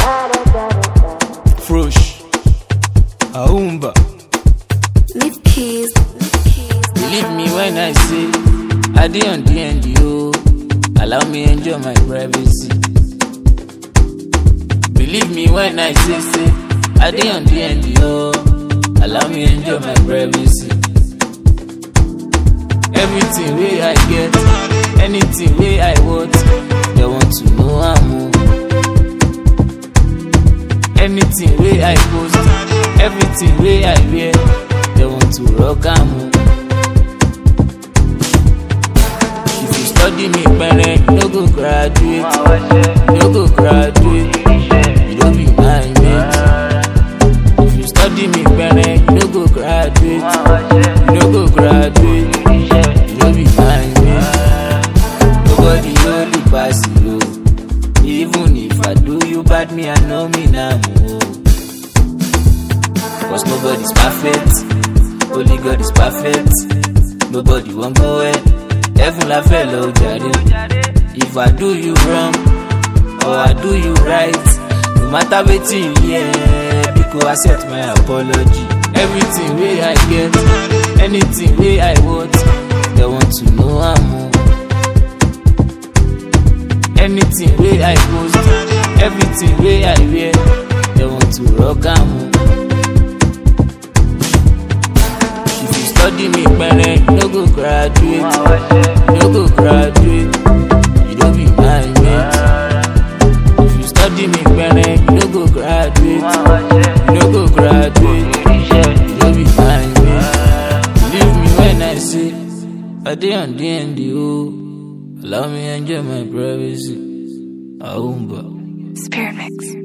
Frosh, Aumba. Leave keys. Believe me when I say I dey on the end, yo. Allow me enjoy my privacy. Believe me when I say I dey on the end, yo. Allow me enjoy my privacy. Everything way I get, anything way I want, they want to know I'm. Anything way I post, everything way I wear, they want to rock am. If you study me, parent, no go graduate, no go graduate, you don't be my mate. If you study me, parent, no go graduate, no go graduate, you don't be my mate. Nobody only pass you. Even if I do you bad, me I know me now. Cause nobody's perfect, only God is perfect. Nobody won't go ahead, heaven la fellow jare. If I do you wrong, or I do you right, no matter wetin you hear, because I accept my apology. Everything way I get, anything way I want, they want to know I'm. Anything way I post, everything way I wear, they want to rock am. If you study me, parent, no go graduate, no go graduate, you don't be my mate. If you study me, parent, no go graduate, no go graduate, you don't be my mate. Believe me when I say I dey on the end, yo. Allow me enjoy my privacy. Aumba. Spirit Mix.